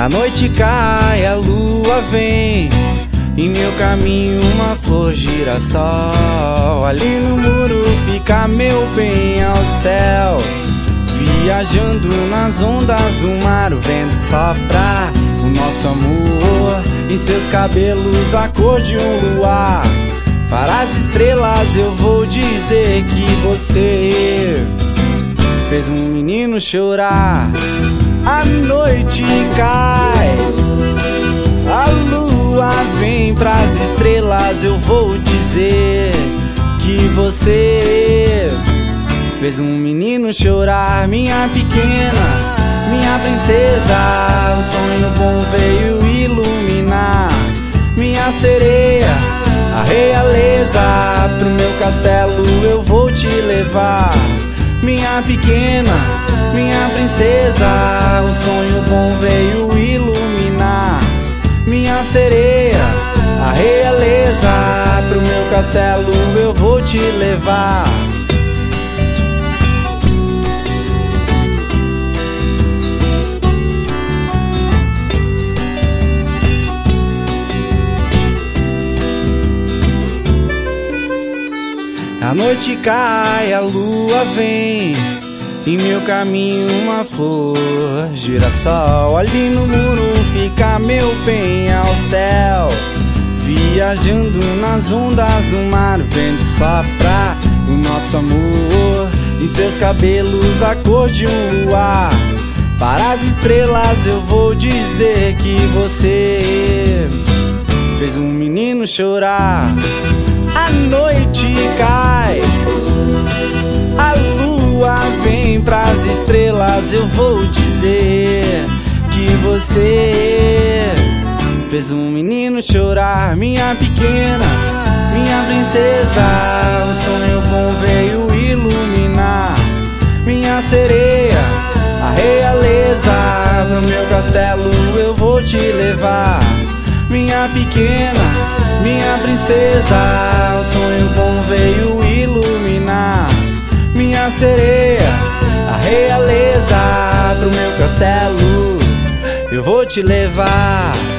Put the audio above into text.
A noite cai, a lua vem, em meu caminho uma flor girassol. Ali no muro fica meu bem ao céu, viajando nas ondas do mar. O vento sopra o nosso amor, em seus cabelos a cor de um luar. Para as estrelas eu vou dizer que você fez um menino chorar. A noite cai, a lua vem, pras estrelas eu vou dizer que você fez um menino chorar. Minha pequena, minha princesa, o sonho bom veio iluminar. Minha sereia, a realeza, pro meu castelo eu vou te levar. Minha pequena, minha princesa, o sonho bom veio iluminar. Minha sereia, a realeza, pro meu castelo eu vou te levar. A noite cai, a lua vem, em meu caminho uma flor girassol. Ali no muro fica meu bem ao céu, viajando nas ondas do mar. O vento sopra o nosso amor, em seus cabelos a cor de um luar. Para as estrelas eu vou dizer que você fez um menino chorar. A noite cai, a lua vem, pras estrelas eu vou dizer que você fez um menino chorar. Minha pequena, minha princesa, o sonho bom veio iluminar. Minha sereia, a realeza, pro meu castelo eu vou te levar. Minha pequena, minha princesa, o sonho bom veio iluminar. Minha sereia, a realeza, pro meu castelo eu vou te levar.